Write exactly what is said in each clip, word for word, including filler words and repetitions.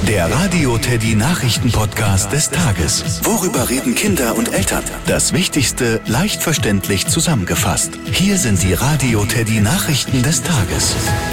Der Radio Teddy Nachrichten-Podcast des Tages. Worüber reden Kinder und Eltern? Das Wichtigste leicht verständlich zusammengefasst. Hier sind die Radio Teddy Nachrichten des Tages.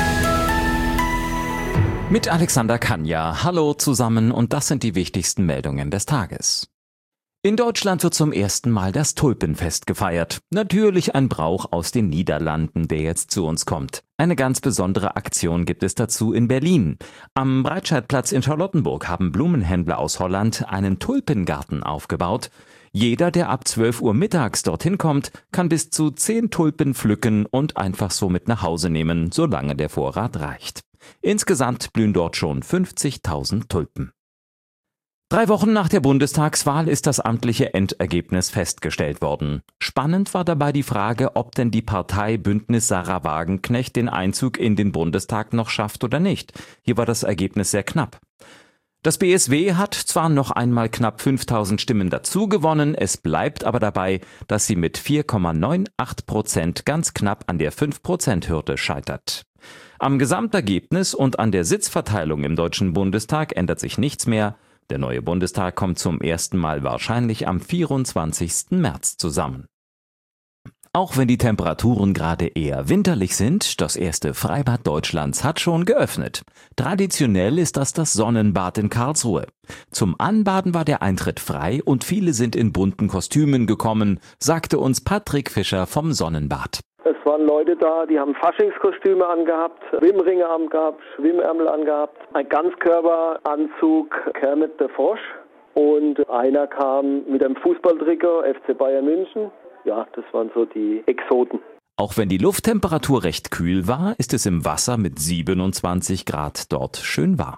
Mit Alexander Kanja. Hallo zusammen und das sind die wichtigsten Meldungen des Tages. In Deutschland wird zum ersten Mal das Tulpenfest gefeiert. Natürlich ein Brauch aus den Niederlanden, der jetzt zu uns kommt. Eine ganz besondere Aktion gibt es dazu in Berlin. Am Breitscheidplatz in Charlottenburg haben Blumenhändler aus Holland einen Tulpengarten aufgebaut. Jeder, der ab zwölf Uhr mittags dorthin kommt, kann bis zu zehn Tulpen pflücken und einfach so mit nach Hause nehmen, solange der Vorrat reicht. Insgesamt blühen dort schon fünfzigtausend Tulpen. Drei Wochen nach der Bundestagswahl ist das amtliche Endergebnis festgestellt worden. Spannend war dabei die Frage, ob denn die Partei Bündnis Sarah Wagenknecht den Einzug in den Bundestag noch schafft oder nicht. Hier war das Ergebnis sehr knapp. Das B S W hat zwar noch einmal knapp fünftausend Stimmen dazu gewonnen, es bleibt aber dabei, dass sie mit vier Komma achtundneunzig Prozent ganz knapp an der fünf Prozent Hürde scheitert. Am Gesamtergebnis und an der Sitzverteilung im Deutschen Bundestag ändert sich nichts mehr. Der neue Bundestag kommt zum ersten Mal wahrscheinlich am vierundzwanzigsten März zusammen. Auch wenn die Temperaturen gerade eher winterlich sind, das erste Freibad Deutschlands hat schon geöffnet. Traditionell ist das das Sonnenbad in Karlsruhe. Zum Anbaden war der Eintritt frei und viele sind in bunten Kostümen gekommen, sagte uns Patrick Fischer vom Sonnenbad. Es waren Leute da, die haben Faschingskostüme angehabt, Schwimmringe angehabt, Schwimmärmel angehabt, ein Ganzkörperanzug, Kermit der Frosch und einer kam mit einem Fußballtrikot, F C Bayern München. Ja, das waren so die Exoten. Auch wenn die Lufttemperatur recht kühl war, ist es im Wasser mit siebenundzwanzig Grad dort schön warm.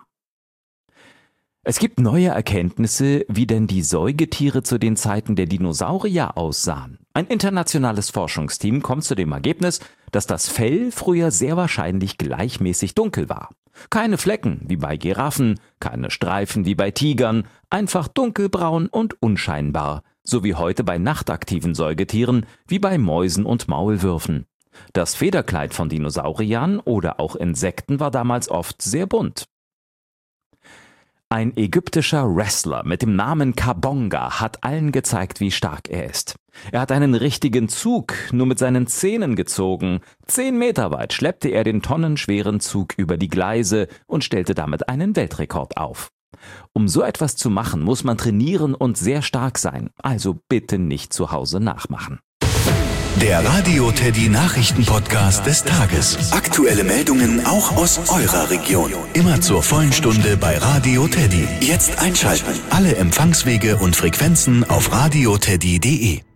Es gibt neue Erkenntnisse, wie denn die Säugetiere zu den Zeiten der Dinosaurier aussahen. Ein internationales Forschungsteam kommt zu dem Ergebnis, dass das Fell früher sehr wahrscheinlich gleichmäßig dunkel war. Keine Flecken wie bei Giraffen, keine Streifen wie bei Tigern, einfach dunkelbraun und unscheinbar, so wie heute bei nachtaktiven Säugetieren wie bei Mäusen und Maulwürfen. Das Federkleid von Dinosauriern oder auch Insekten war damals oft sehr bunt. Ein ägyptischer Wrestler mit dem Namen Kabonga hat allen gezeigt, wie stark er ist. Er hat einen richtigen Zug nur mit seinen Zähnen gezogen. Zehn Meter weit schleppte er den tonnenschweren Zug über die Gleise und stellte damit einen Weltrekord auf. Um so etwas zu machen, muss man trainieren und sehr stark sein. Also bitte nicht zu Hause nachmachen. Der Radio Teddy Nachrichten-Podcast des Tages. Aktuelle Meldungen auch aus eurer Region. Immer zur vollen Stunde bei Radio Teddy. Jetzt einschalten. Alle Empfangswege und Frequenzen auf radioteddy punkt de.